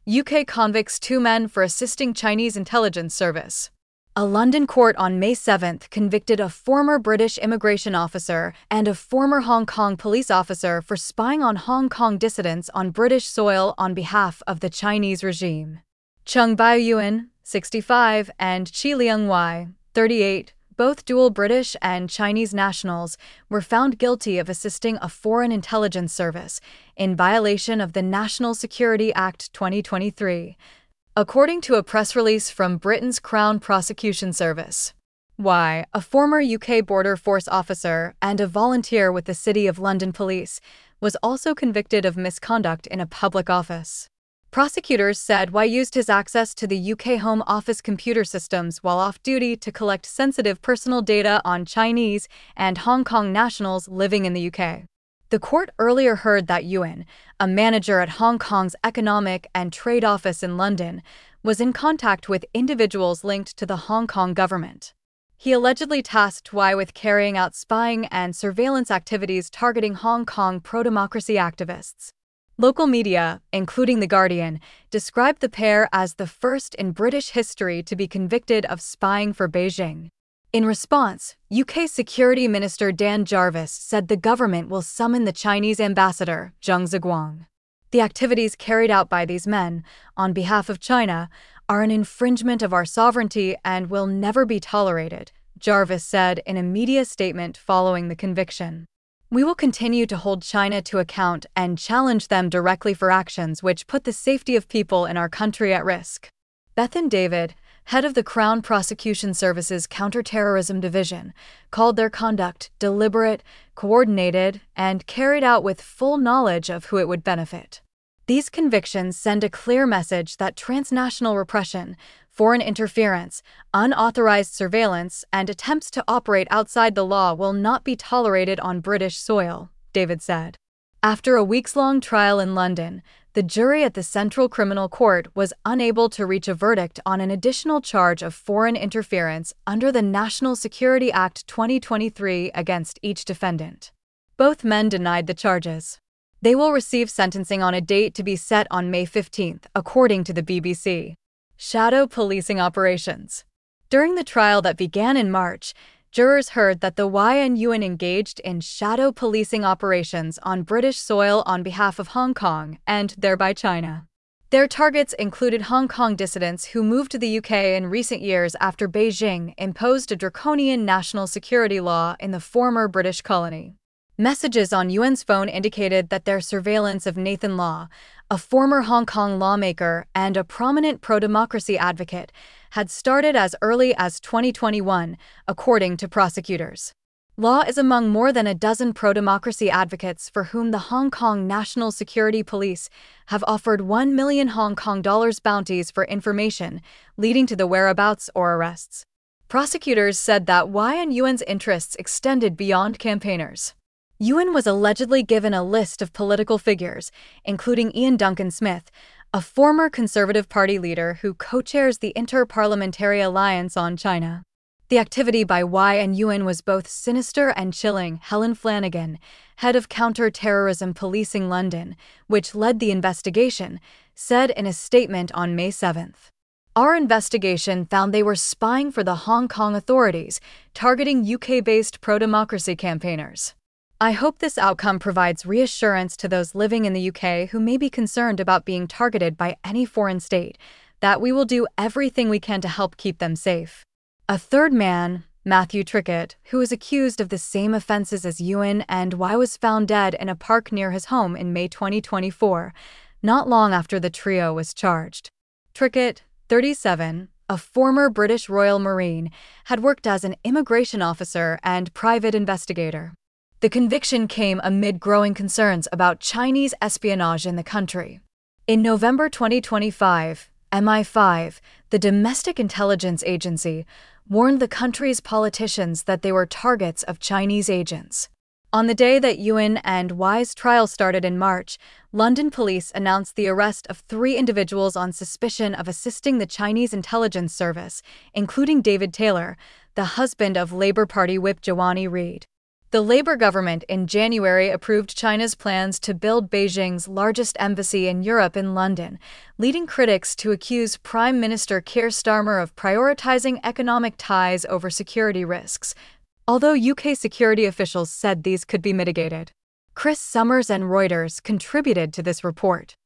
UK convicts 2 men for assisting Chinese intelligence service. A London court on May 7 convicted a former British immigration officer and a former Hong Kong police officer for spying on Hong Kong dissidents on British soil on behalf of the Chinese regime. Cheng Baiyuan, 65, and Qi Liangwei, 38, both dual British and Chinese nationals, were found guilty of assisting a foreign intelligence service in violation of the National Security Act 2023. According to a press release from Britain's Crown Prosecution Service. A former UK Border Force officer and a volunteer with the City of London Police, was also convicted of misconduct in a public office. Prosecutors said used his access to the UK Home Office computer systems while off duty to collect sensitive personal data on Chinese and Hong Kong nationals living in the UK. The court earlier heard that Yuan, a manager at Hong Kong's Economic and Trade Office in London, was in contact with individuals linked to the Hong Kong government. He allegedly tasked with carrying out spying and surveillance activities targeting Hong Kong pro-democracy activists. Local media, including The Guardian, described the pair as the first in British history to be convicted of spying for Beijing. In response, UK Security Minister Dan Jarvis said the government will summon the Chinese ambassador, Zheng Ziguang. The activities carried out by these men, on behalf of China, are an infringement of our sovereignty and will never be tolerated, Jarvis said in a media statement following the conviction. We will continue to hold China to account and challenge them directly for actions which put the safety of people in our country at risk. Bethan David, head of the Crown Prosecution Service's Counterterrorism Division, called their conduct deliberate, coordinated, and carried out with full knowledge of who it would benefit. These convictions send a clear message that transnational repression, foreign interference, unauthorized surveillance, and attempts to operate outside the law will not be tolerated on British soil, David said. After a weeks-long trial in London, the jury at the Central Criminal Court was unable to reach a verdict on an additional charge of foreign interference under the National Security Act 2023 against each defendant. Both men denied the charges. They will receive sentencing on a date to be set on May 15, according to the BBC. Shadow policing operations. During the trial that began in March, jurors heard that the Yuan engaged in shadow policing operations on British soil on behalf of Hong Kong and thereby China. Their targets included Hong Kong dissidents who moved to the UK in recent years after Beijing imposed a draconian national security law in the former British colony. Messages on Yuan's phone indicated that their surveillance of Nathan Law, a former Hong Kong lawmaker and a prominent pro-democracy advocate, had started as early as 2021, according to prosecutors. Law is among more than a dozen pro-democracy advocates for whom the Hong Kong National Security Police have offered $1 million Hong Kong bounties for information, leading to the whereabouts or arrests. Prosecutors said that Yuan's interests extended beyond campaigners. Yuan was allegedly given a list of political figures, including Ian Duncan Smith, a former Conservative Party leader who co-chairs the Inter-Parliamentary Alliance on China. The activity by Yuan was both sinister and chilling, Helen Flanagan, head of Counter-Terrorism Policing London, which led the investigation, said in a statement on May 7. Our investigation found they were spying for the Hong Kong authorities, targeting UK-based pro-democracy campaigners. I hope this outcome provides reassurance to those living in the UK who may be concerned about being targeted by any foreign state, that we will do everything we can to help keep them safe. A third man, Matthew Trickett, who was accused of the same offenses as Yuan and was found dead in a park near his home in May 2024, not long after the trio was charged. Trickett, 37, a former British Royal Marine, had worked as an immigration officer and private investigator. The conviction came amid growing concerns about Chinese espionage in the country. In November 2025, MI5, the Domestic Intelligence Agency, warned the country's politicians that they were targets of Chinese agents. On the day that Yuan and Y's trial started in March, London police announced the arrest of 3 individuals on suspicion of assisting the Chinese intelligence service, including David Taylor, the husband of Labour Party whip Jawani Reid. The Labour government in January approved China's plans to build Beijing's largest embassy in Europe in London, leading critics to accuse Prime Minister Keir Starmer of prioritizing economic ties over security risks, although UK security officials said these could be mitigated. Chris Summers and Reuters contributed to this report.